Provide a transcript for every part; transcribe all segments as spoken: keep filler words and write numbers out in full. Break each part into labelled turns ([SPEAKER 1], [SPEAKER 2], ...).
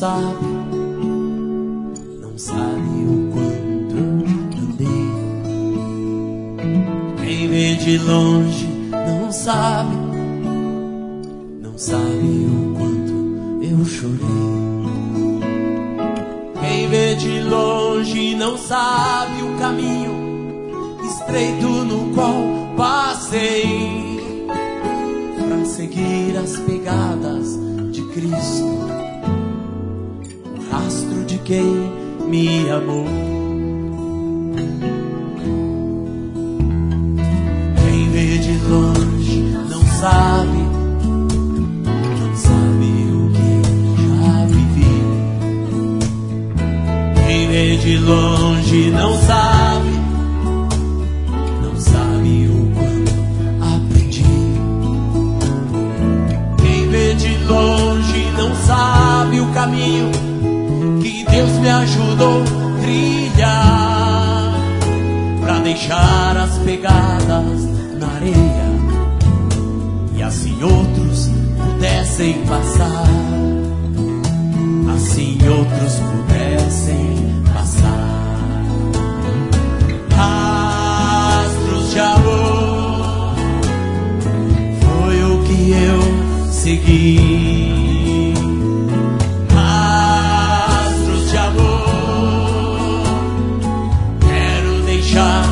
[SPEAKER 1] sabe, não sabe o quanto andei. Quem vê de longe não sabe, não sabe o quanto eu chorei. Quem vê de longe não sabe o caminho estreito no qual passei para seguir as pegadas de Cristo, o rastro de quem me amou. Quem vê de longe não sabe, não sabe o que já vivi. Quem vê de longe não sabe, não sabe o quanto aprendi. Quem vê de longe não sabe o caminho que Deus me ajudou a trilhar, pra deixar as pegadas na areia e assim outros pudessem passar, assim outros pudessem passar. Rastros de amor foi o que eu segui. Rastros de amor quero deixar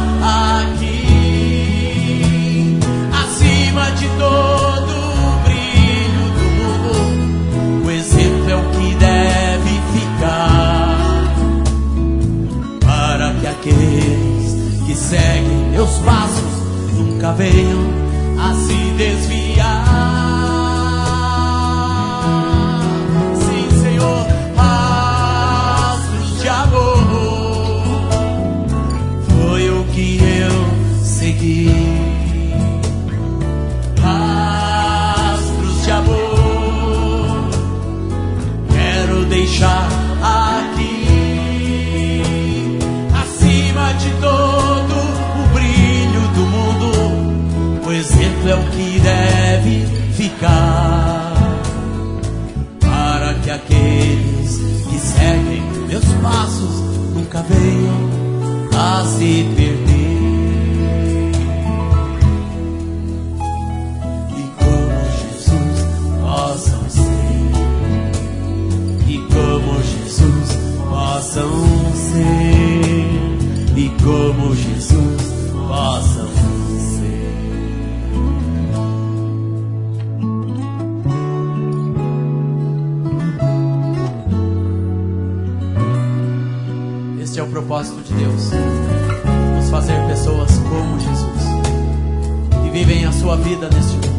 [SPEAKER 1] aqui, acima de todo o brilho do mundo. O exemplo é o que deve ficar, para que aqueles que seguem meus passos nunca venham a se desviar. Sim, Senhor, rastros de amor foi o que eu segui. Rastros de amor quero deixar aqui, acima de todo o brilho do mundo. O exemplo é o que deve ficar, para que aqueles que seguem meus passos nunca venham a se perder. E como Jesus possam ser, e como Jesus possam ser, e como Jesus possam ser. Este é o propósito de Deus, nos fazer pessoas como Jesus, que vivem a sua vida neste mundo.